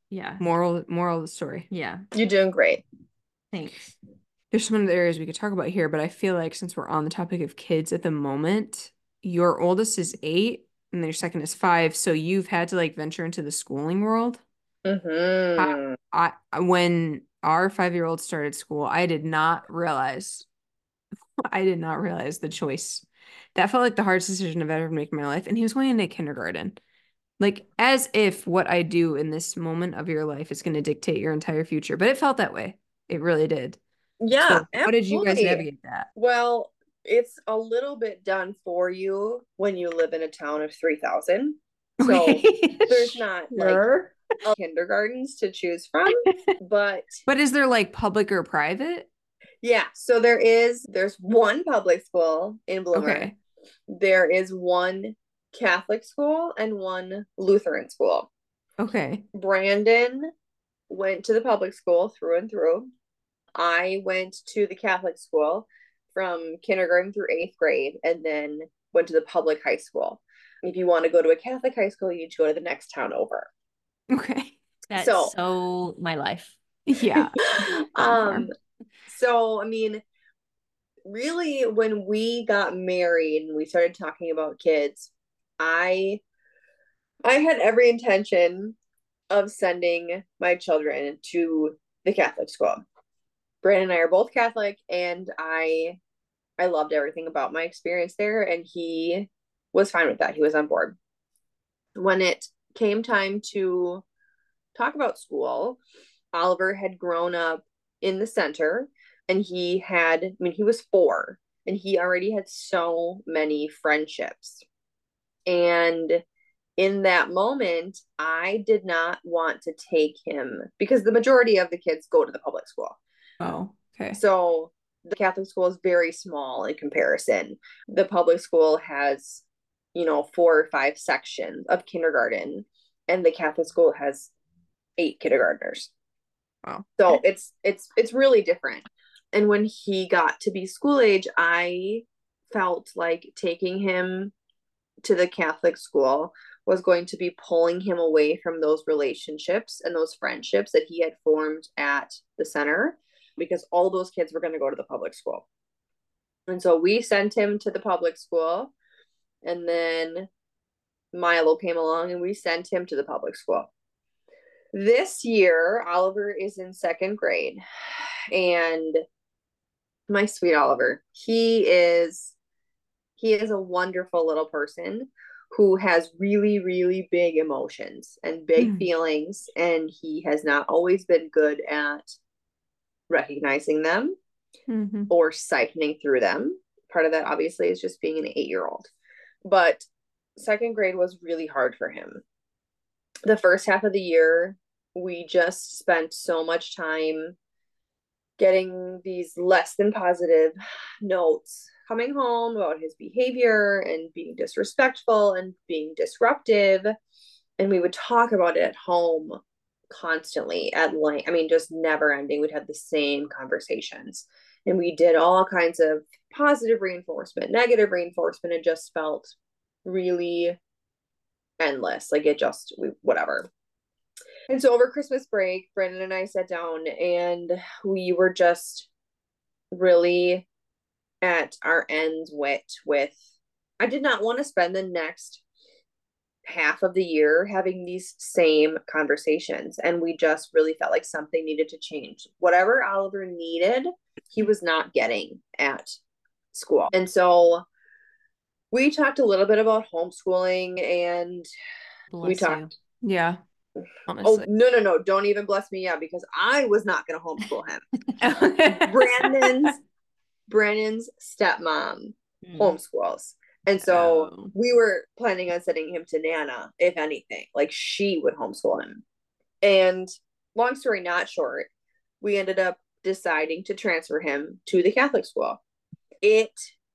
[SPEAKER 1] Yeah.
[SPEAKER 2] Moral moral of the story.
[SPEAKER 1] Yeah.
[SPEAKER 3] You're doing great.
[SPEAKER 1] Thanks.
[SPEAKER 2] There's some other areas we could talk about here, but I feel like since we're on the topic of kids at the moment, your oldest is eight and then your second is five, so you've had to like venture into the schooling world. I,
[SPEAKER 3] Mm-hmm.
[SPEAKER 2] I when our five-year-old started school, I did not realize I did not realize the choice. That felt like the hardest decision I've ever made in my life. And he was going into kindergarten. Like as if what I do in this moment of your life is going to dictate your entire future. But it felt that way. It really did.
[SPEAKER 3] Yeah,
[SPEAKER 2] So how did you guys
[SPEAKER 3] absolutely.
[SPEAKER 2] navigate that?
[SPEAKER 3] Well, it's a little bit done for you when you live in a town of three thousand. So
[SPEAKER 2] Okay.
[SPEAKER 3] there's not
[SPEAKER 2] Sure.
[SPEAKER 3] like kindergartens to choose from, but
[SPEAKER 2] But is there like public or private?
[SPEAKER 3] yeah, so there is there's one public school in Bloomer.
[SPEAKER 2] Okay.
[SPEAKER 3] There is one Catholic school and one Lutheran school.
[SPEAKER 2] Okay.
[SPEAKER 3] Brandon went to the public school through and through. I went to the Catholic school from kindergarten through eighth grade and then went to the public high school. If you want to go to a Catholic high school, you need to go to the next town over.
[SPEAKER 2] Okay.
[SPEAKER 1] That's
[SPEAKER 3] So-
[SPEAKER 1] so my life.
[SPEAKER 2] Yeah.
[SPEAKER 3] um so I mean, really, when we got married and we started talking about kids, I I had every intention of sending my children to the Catholic school. Brandon and I are both Catholic, and I I loved everything about my experience there, and he was fine with that. He was on board. When it came time to talk about school, Oliver had grown up in the center, and he had, I mean, he was four, and he already had so many friendships. And in that moment, I did not want to take him because the majority of the kids go to the public school.
[SPEAKER 2] Oh, okay.
[SPEAKER 3] So the Catholic school is very small in comparison. The public school has, you know, four or five sections of kindergarten, and the Catholic school has eight kindergartners.
[SPEAKER 2] Wow.
[SPEAKER 3] So it's it's it's really different. And when he got to be school age, I felt like taking him to the Catholic school was going to be pulling him away from those relationships and those friendships that he had formed at the center, because all those kids were going to go to the public school. And so we sent him to the public school, and then Milo came along and we sent him to the public school. This year, Oliver is in second grade, and my sweet Oliver, he is he is a wonderful little person who has really, really big emotions and big
[SPEAKER 2] Mm.
[SPEAKER 3] feelings, and he has not always been good at recognizing them
[SPEAKER 2] Mm-hmm.
[SPEAKER 3] or siphoning through them. Part of that obviously is just being an eight-year-old. But second grade was really hard for him. The first half of the year, we just spent so much time getting these less than positive notes coming home about his behavior and being disrespectful and being disruptive. And we would talk about it at home constantly at length. I mean, just never ending. We'd have the same conversations. And we did all kinds of positive reinforcement, negative reinforcement. It just felt really endless. Like it just, we, whatever. And so over Christmas break, Brandon and I sat down and we were just really at our ends with, with, I did not want to spend the next half of the year having these same conversations. And we just really felt like something needed to change. Whatever Oliver needed, he was not getting at school. And so we talked a little bit about homeschooling, and
[SPEAKER 1] Bless
[SPEAKER 3] we
[SPEAKER 1] you.
[SPEAKER 3] talked.
[SPEAKER 2] Yeah.
[SPEAKER 3] Oh,
[SPEAKER 2] Honestly.
[SPEAKER 3] no, no, no. Don't even bless me yet, because I was not going to homeschool him. Brandon's Brandon's stepmom
[SPEAKER 1] Mm.
[SPEAKER 3] homeschools. And so
[SPEAKER 2] Oh.
[SPEAKER 3] we were planning on sending him to Nana, if anything. Like she would homeschool him. And long story not short, we ended up deciding to transfer him to the Catholic school. It,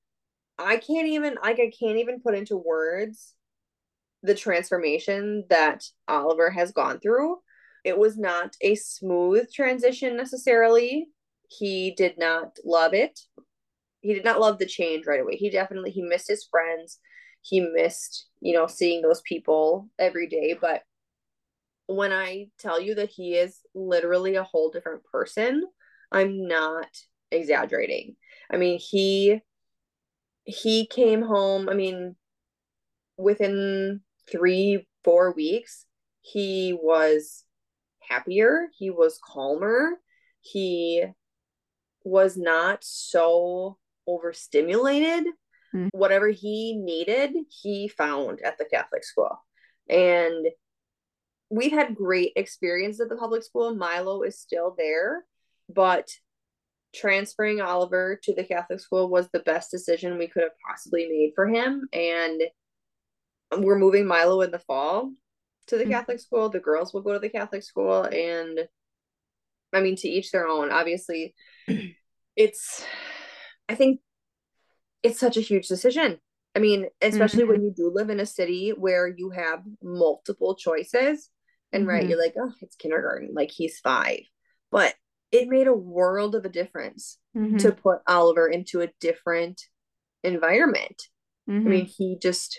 [SPEAKER 3] I can't even, like, I can't even put into words the transformation that Oliver has gone through. It was not a smooth transition necessarily. He did not love it. He did not love the change right away. He definitely, he missed his friends. He missed, you know, seeing those people every day. But when I tell you that he is literally a whole different person, I'm not exaggerating. I mean, he he came home, I mean, within three, four weeks, he was happier, he was calmer, he was not so overstimulated.
[SPEAKER 2] Mm.
[SPEAKER 3] Whatever he needed, he found at the Catholic school. And we've had great experience at the public school. Milo is still there, but transferring Oliver to the Catholic school was the best decision we could have possibly made for him. And we're moving Milo in the fall to the Catholic school. The girls will go to the Catholic school. And I mean, to each their own. Obviously, it's, I think it's such a huge decision. I mean, especially
[SPEAKER 2] mm-hmm.
[SPEAKER 3] when you do live in a city where you have multiple choices. And right,
[SPEAKER 2] Mm-hmm.
[SPEAKER 3] you're like, oh, it's kindergarten, like he's five. But it made a world of a difference
[SPEAKER 2] Mm-hmm.
[SPEAKER 3] to put Oliver into a different environment.
[SPEAKER 2] Mm-hmm.
[SPEAKER 3] I mean, he just,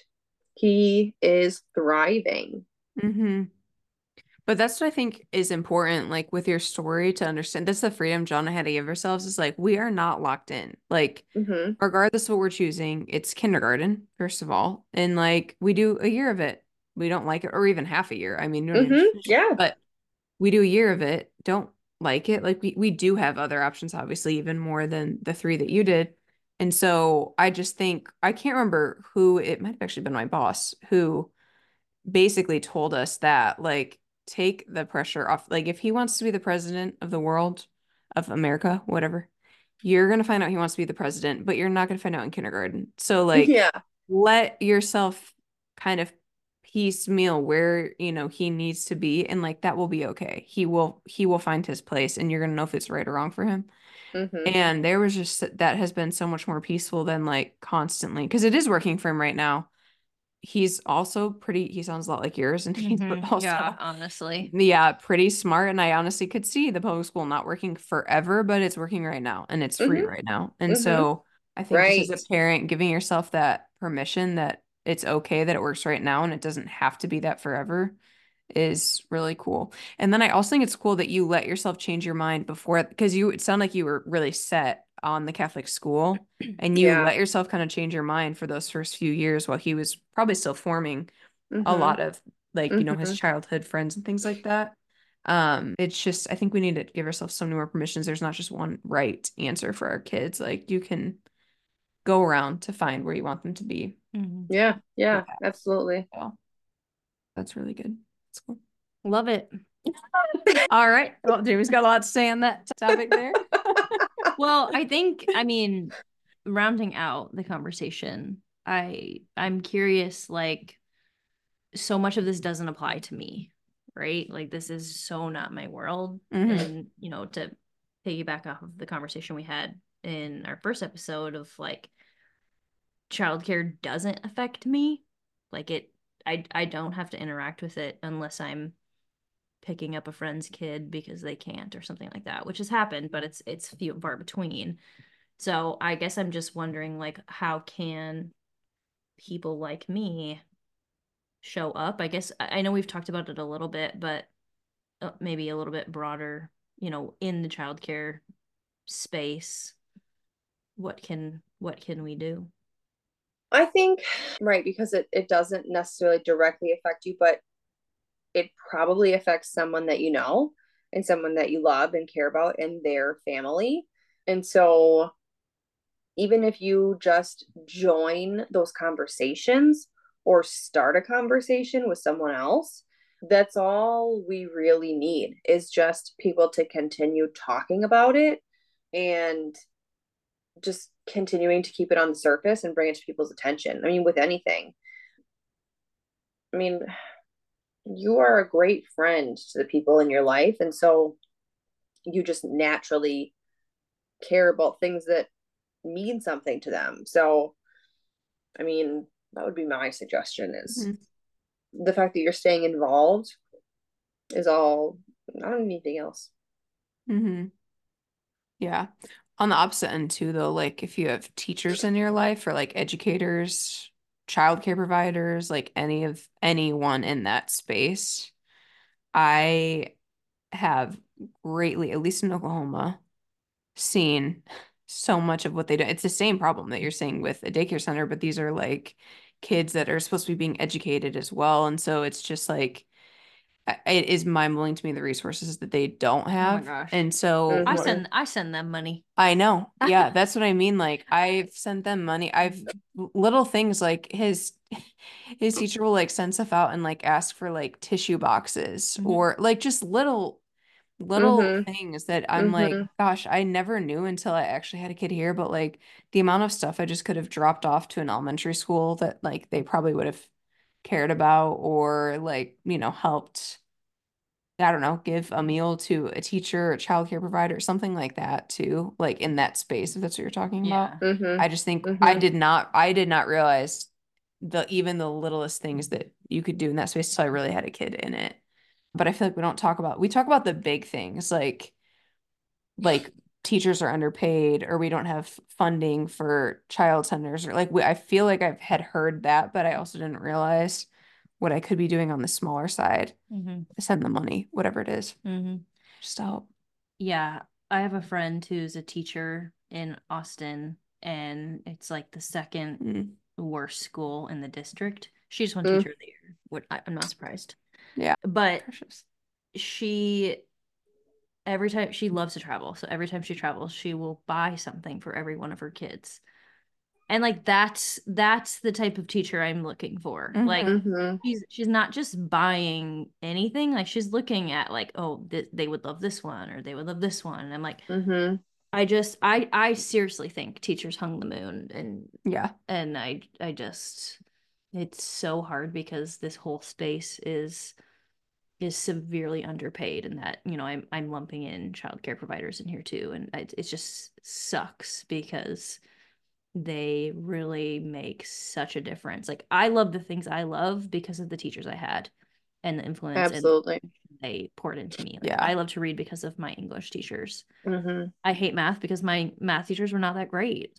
[SPEAKER 3] he is thriving.
[SPEAKER 2] Mm-hmm. But that's what I think is important, like with your story to understand. That's the freedom John had to give ourselves is like, we are not locked in. Like,
[SPEAKER 3] Mm-hmm.
[SPEAKER 2] regardless of what we're choosing, it's kindergarten, first of all. And like, we do a year of it. We don't like it, or even half a year. I mean, you don't even
[SPEAKER 3] Mm-hmm.
[SPEAKER 2] finish it.
[SPEAKER 3] Yeah.
[SPEAKER 2] But we do a year of it, don't like it. Like, we, we do have other options, obviously, even more than the three that you did. And so I just think, I can't remember who, it might have actually been my boss, who basically told us that, like, take the pressure off. Like, if he wants to be the president of the world, of America, whatever, you're going to find out he wants to be the president, but you're not going to find out in kindergarten. So, like,
[SPEAKER 3] Yeah.
[SPEAKER 2] let yourself kind of piecemeal where, you know, he needs to be. And, like, that will be okay. He will, he will find his place and you're going to know if it's right or wrong for him.
[SPEAKER 3] Mm-hmm.
[SPEAKER 2] And there was just, that has been so much more peaceful than, like, constantly, because it is working for him right now. He's also pretty, he sounds a lot like yours, and he's
[SPEAKER 1] Mm-hmm.
[SPEAKER 2] also,
[SPEAKER 1] Yeah, honestly.
[SPEAKER 2] yeah, pretty smart. And I honestly could see the public school not working forever, but it's working right now and it's free
[SPEAKER 3] Mm-hmm.
[SPEAKER 2] right now. And
[SPEAKER 3] Mm-hmm.
[SPEAKER 2] so I think just as
[SPEAKER 3] Right.
[SPEAKER 2] a parent, giving yourself that permission that it's okay that it works right now and it doesn't have to be that forever is really cool. And then I also think it's cool that you let yourself change your mind before, because you, it sounded like you were really set on the Catholic school and you
[SPEAKER 3] Yeah.
[SPEAKER 2] let yourself kind of change your mind for those first few years while he was probably still forming a
[SPEAKER 3] Mm-hmm.
[SPEAKER 2] lot of, like, you know, his
[SPEAKER 3] Mm-hmm.
[SPEAKER 2] childhood friends and things like that. Um, it's just, I think we need to give ourselves so many more permissions. There's not just one right answer for our kids. Like, you can go around to find where you want them to be.
[SPEAKER 1] Mm-hmm.
[SPEAKER 3] Yeah. Yeah.
[SPEAKER 2] Yeah.
[SPEAKER 3] Absolutely.
[SPEAKER 2] So that's really good. That's cool.
[SPEAKER 1] Love it.
[SPEAKER 2] All right. Well, Jamie's got a lot to say on that topic there.
[SPEAKER 1] Well, I think, I mean, rounding out the conversation, I I'm curious, like, so much of this doesn't apply to me, right? Like, this is so not my world.
[SPEAKER 2] Mhm.
[SPEAKER 1] And, you know, to piggyback off of the conversation we had in our first episode of, like, childcare doesn't affect me. Like, it, I I don't have to interact with it unless I'm picking up a friend's kid because they can't or something like that, which has happened, but it's it's few and far between. So I guess I'm just wondering, like, how can people like me show up? I guess I I know we've talked about it a little bit, but uh, maybe a little bit broader, you know, in the childcare space. What can what can we do?
[SPEAKER 3] I think, right, because it, it doesn't necessarily directly affect you, but it probably affects someone that you know and someone that you love and care about and their family. And so even if you just join those conversations or start a conversation with someone else, that's all we really need is just people to continue talking about it and just continuing to keep it on the surface and bring it to people's attention. I mean, with anything. I mean, you are a great friend to the people in your life. And so you just naturally care about things that mean something to them. So, I mean, that would be my suggestion is
[SPEAKER 2] Mhm.
[SPEAKER 3] the fact that you're staying involved is all, I don't need anything else.
[SPEAKER 2] Mm-hmm. Yeah. On the opposite end too, though, like if you have teachers in your life or like educators, childcare providers, like any of anyone in that space, I have greatly, at least in Oklahoma, seen so much of what they do. It's the same problem that you're saying with a daycare center, but these are like kids that are supposed to be being educated as well. And so it's just like, I- it is mind-blowing to me the resources that they don't
[SPEAKER 1] Oh my
[SPEAKER 2] have.
[SPEAKER 1] gosh.
[SPEAKER 2] And so
[SPEAKER 1] I
[SPEAKER 3] Mhm.
[SPEAKER 1] send I send them money.
[SPEAKER 2] I know. Yeah, that's what I mean. Like I've sent them money. I've little things like his his teacher will like send stuff out and like ask for like tissue boxes
[SPEAKER 1] Mhm.
[SPEAKER 2] or like just little little
[SPEAKER 3] Mhm.
[SPEAKER 2] things that I'm like,
[SPEAKER 3] Mhm.
[SPEAKER 2] gosh, I never knew until I actually had a kid here, but like the amount of stuff I just could have dropped off to an elementary school that like they probably would have cared about or like, you know, helped, I don't know, give a meal to a teacher, a childcare provider, something like that too, like in that space, if that's what you're talking about.
[SPEAKER 1] Yeah.
[SPEAKER 3] Mhm.
[SPEAKER 2] I just think I
[SPEAKER 3] Mhm.
[SPEAKER 2] did not, I did not realize the even the littlest things that you could do in that space until I really had a kid in it. But I feel like we don't talk about, we talk about the big things like like teachers are underpaid or we don't have funding for child centers or like we, I feel like I've had heard that, but I also didn't realize what I could be doing on the smaller side.
[SPEAKER 1] Mm-hmm.
[SPEAKER 2] Send the money, whatever it is.
[SPEAKER 1] Mm-hmm.
[SPEAKER 2] Just to help.
[SPEAKER 1] Yeah, I have a friend who's a teacher in Austin, and it's like the second
[SPEAKER 2] Mm.
[SPEAKER 1] worst school in the district. She just won
[SPEAKER 3] Mm.
[SPEAKER 1] teacher of the year. What I, I'm not surprised.
[SPEAKER 2] Yeah.
[SPEAKER 1] But
[SPEAKER 2] Precious.
[SPEAKER 1] she every time she loves to travel, so every time she travels, she will buy something for every one of her kids. And like that's that's the type of teacher I'm looking for.
[SPEAKER 2] Mhm.
[SPEAKER 1] Like
[SPEAKER 3] Mhm.
[SPEAKER 1] she's she's not just buying anything, like she's looking at like, oh, th- they would love this one or they would love this one. And I'm like,
[SPEAKER 3] Mhm.
[SPEAKER 1] I just I I seriously think teachers hung the moon and
[SPEAKER 2] Yeah.
[SPEAKER 1] and I I just it's so hard because this whole space is is severely underpaid and that, you know, I'm I'm lumping in childcare providers in here too and it, it just sucks because they really make such a difference. Like I love the things I love because of the teachers I had and the influence and
[SPEAKER 3] Absolutely.
[SPEAKER 1] they poured into me. Like
[SPEAKER 2] Yeah.
[SPEAKER 1] I love to read because of my English teachers.
[SPEAKER 3] Mhm.
[SPEAKER 1] I hate math because my math teachers were not that great.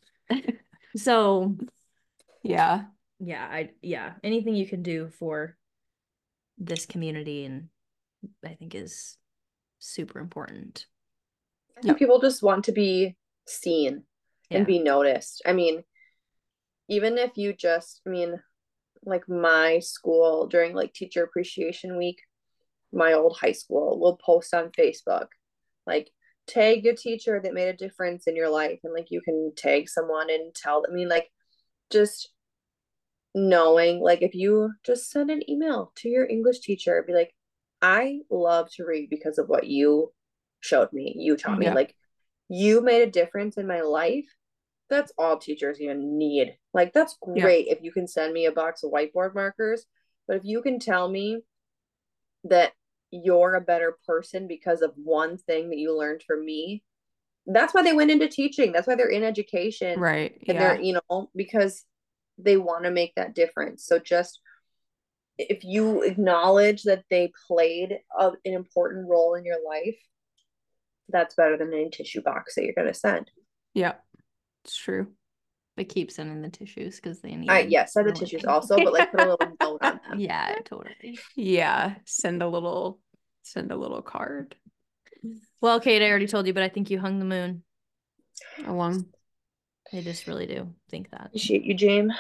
[SPEAKER 1] So
[SPEAKER 2] Yeah.
[SPEAKER 1] yeah, I yeah, anything you can do for this community and I think is super important.
[SPEAKER 3] I think people just want to be seen
[SPEAKER 1] Yeah.
[SPEAKER 3] and be noticed. I mean, even if you just, I mean, like my school during like teacher appreciation week, my old high school will post on Facebook, like tag a teacher that made a difference in your life. And like you can tag someone and tell, I mean, like just knowing, like if you just send an email to your English teacher, be like, I love to read because of what you showed me, you taught me.
[SPEAKER 2] Yeah.
[SPEAKER 3] Like you made a difference in my life. That's all teachers even need. Like that's
[SPEAKER 2] Yeah.
[SPEAKER 3] great if you can send me a box of whiteboard markers, but if you can tell me that you're a better person because of one thing that you learned from me, that's why they went into teaching. That's why they're in education.
[SPEAKER 2] Right.
[SPEAKER 3] And
[SPEAKER 2] Yeah.
[SPEAKER 3] they're, you know, because they want to make that difference. So just if you acknowledge that they played a, an important role in your life, that's better than any tissue box that you're going to send.
[SPEAKER 2] Yeah. It's true.
[SPEAKER 1] But keep sending the tissues because they need
[SPEAKER 3] I
[SPEAKER 1] them
[SPEAKER 3] yes, send the
[SPEAKER 1] for
[SPEAKER 3] tissues
[SPEAKER 1] living.
[SPEAKER 3] also, but like put a little note on them.
[SPEAKER 1] Yeah, totally.
[SPEAKER 2] Yeah. Send a little send a little card
[SPEAKER 1] Well, Kate, I already told you, but I think you hung the moon.
[SPEAKER 2] along.
[SPEAKER 1] I just really do think that.
[SPEAKER 3] Appreciate you, James.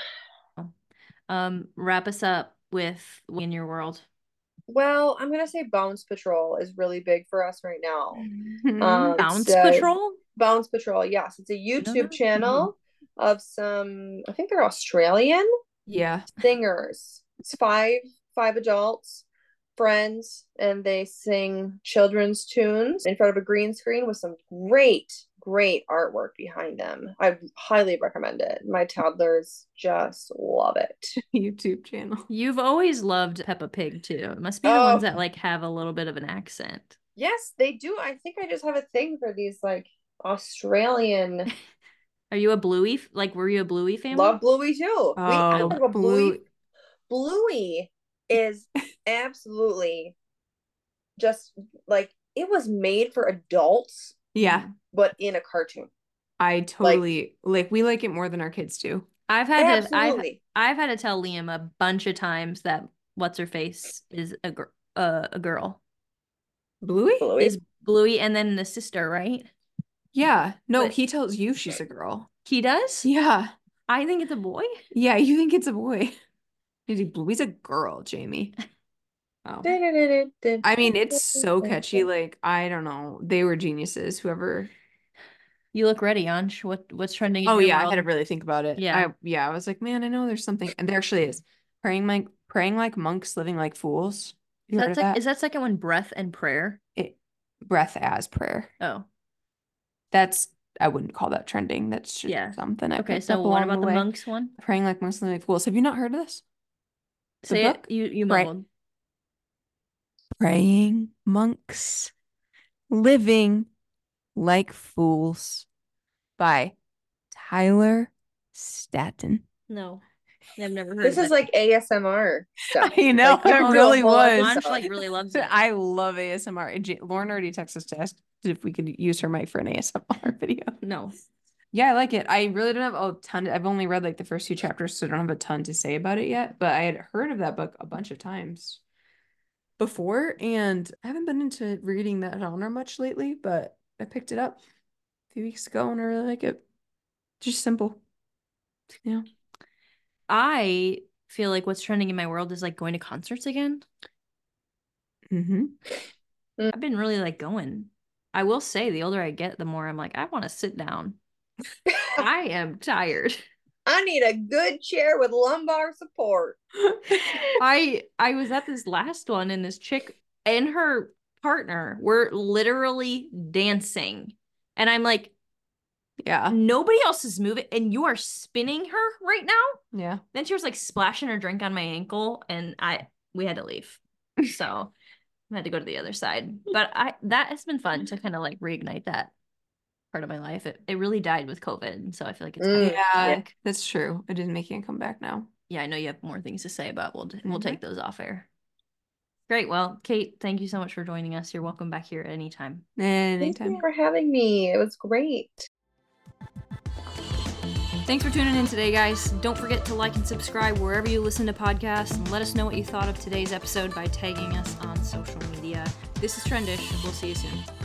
[SPEAKER 1] Um, wrap us up with in your world.
[SPEAKER 3] Well, I'm gonna say Bounce Patrol is really big for us right now. Um,
[SPEAKER 1] Bounce
[SPEAKER 3] so-
[SPEAKER 1] Patrol?
[SPEAKER 3] Bounce Patrol, yes, it's a YouTube channel of some, I think they're Australian
[SPEAKER 2] Yeah.
[SPEAKER 3] singers. It's five five adults, friends, and they sing children's tunes in front of a green screen with some great, great artwork behind them. I highly recommend it. My toddlers just love it.
[SPEAKER 2] YouTube channel.
[SPEAKER 1] You've always loved Peppa Pig too. It must be the
[SPEAKER 3] Oh.
[SPEAKER 1] ones that like have a little bit of an accent.
[SPEAKER 3] Yes, they do. I think I just have a thing for these like Australian.
[SPEAKER 1] Are you a Bluey? Like, were you a Bluey family?
[SPEAKER 3] Love Bluey too. we I
[SPEAKER 2] Oh,
[SPEAKER 3] love a
[SPEAKER 2] Blue.
[SPEAKER 3] Bluey. Bluey is absolutely just like it was made for adults,
[SPEAKER 2] Yeah.
[SPEAKER 3] but in a cartoon.
[SPEAKER 2] I totally like we like it more than our kids do.
[SPEAKER 1] I've had to I've
[SPEAKER 3] Absolutely.
[SPEAKER 1] I've had to tell Liam a bunch of times that what's her face is a girl uh, a girl.
[SPEAKER 2] Bluey?
[SPEAKER 3] Bluey.
[SPEAKER 1] Is Bluey and then the sister, right?
[SPEAKER 2] Yeah. No,
[SPEAKER 1] But-
[SPEAKER 2] he tells you she's a girl.
[SPEAKER 1] He does?
[SPEAKER 2] Yeah.
[SPEAKER 1] I think it's a boy.
[SPEAKER 2] Yeah, you think it's a boy. Bluey's a girl, Jamie. Oh. I mean, it's so catchy. Like, I don't know. They were geniuses, whoever.
[SPEAKER 1] You look ready, Ansh. What what's trending in
[SPEAKER 2] Oh
[SPEAKER 1] your
[SPEAKER 2] yeah, I
[SPEAKER 1] world?
[SPEAKER 2] had to really think about it.
[SPEAKER 1] Yeah.
[SPEAKER 2] I yeah, I was like, man, I know there's something, and there actually is. Praying like praying like monks, living like fools. You
[SPEAKER 1] Is
[SPEAKER 2] heard
[SPEAKER 1] that,
[SPEAKER 2] of
[SPEAKER 1] sec-
[SPEAKER 2] that?
[SPEAKER 1] is that second one breath and prayer?
[SPEAKER 2] It, breath as prayer.
[SPEAKER 1] Oh.
[SPEAKER 2] That's I wouldn't call that trending. That's just
[SPEAKER 1] Yeah.
[SPEAKER 2] something I
[SPEAKER 1] Okay,
[SPEAKER 2] picked
[SPEAKER 1] so
[SPEAKER 2] up
[SPEAKER 1] what
[SPEAKER 2] along
[SPEAKER 1] about
[SPEAKER 2] the
[SPEAKER 1] the
[SPEAKER 2] way.
[SPEAKER 1] monks one?
[SPEAKER 2] Praying like monks, living like fools. Have you not heard of this? The
[SPEAKER 1] Say
[SPEAKER 2] book?
[SPEAKER 1] it. You you
[SPEAKER 2] Pray-
[SPEAKER 1] mumbled.
[SPEAKER 2] Praying monks, living like fools by Tyler Staton.
[SPEAKER 1] No. I've never heard
[SPEAKER 3] This
[SPEAKER 1] of
[SPEAKER 3] is
[SPEAKER 1] it.
[SPEAKER 3] like A S M R stuff.
[SPEAKER 2] I know,
[SPEAKER 3] Like, you
[SPEAKER 2] it
[SPEAKER 3] can do a
[SPEAKER 2] really
[SPEAKER 3] whole
[SPEAKER 2] was.
[SPEAKER 3] episode.
[SPEAKER 1] Ansh like really loves it.
[SPEAKER 2] I love A S M R. J- Lauren already texted us to ask if we could use her mic for an A S M R video.
[SPEAKER 1] No.
[SPEAKER 2] Yeah, I like it. I really don't have a ton. I've only read like the first two chapters, so I don't have a ton to say about it yet. But I had heard of that book a bunch of times before, and I haven't been into reading that genre much lately. But I picked it up a few weeks ago, and I really like it. Just simple, you know.
[SPEAKER 1] I feel like what's trending in my world is like going to concerts again.
[SPEAKER 2] Mm-hmm.
[SPEAKER 1] I've been really like going. I will say the older I get, the more I'm like, I want to sit down. I am tired.
[SPEAKER 3] I need a good chair with lumbar support.
[SPEAKER 1] I I was at this last one and this chick and her partner were literally dancing. And I'm like,
[SPEAKER 2] Yeah,
[SPEAKER 1] nobody else is moving and you are spinning her right now?
[SPEAKER 2] yeah.
[SPEAKER 1] Then she was like splashing her drink on my ankle and I we had to leave. So I had to go to the other side. But I that has been fun to kind of like reignite that part of my life. It it really died with COVID. So I feel like it's
[SPEAKER 3] Mm.
[SPEAKER 1] kind of
[SPEAKER 2] Yeah,
[SPEAKER 1] back.
[SPEAKER 2] that's true. It is making it come back now.
[SPEAKER 1] Yeah, I know you have more things to say about we'll we'll
[SPEAKER 2] Mhm.
[SPEAKER 1] take those off air. Great. Well, Kate, thank you so much for joining us. You're welcome back here at any time.
[SPEAKER 3] Thank
[SPEAKER 2] Anytime.
[SPEAKER 3] you for having me. It was great.
[SPEAKER 1] Thanks for tuning in today, guys. Don't forget to like and subscribe wherever you listen to podcasts and let us know what you thought of today's episode by tagging us on social media. This is Trendish. We'll see you soon.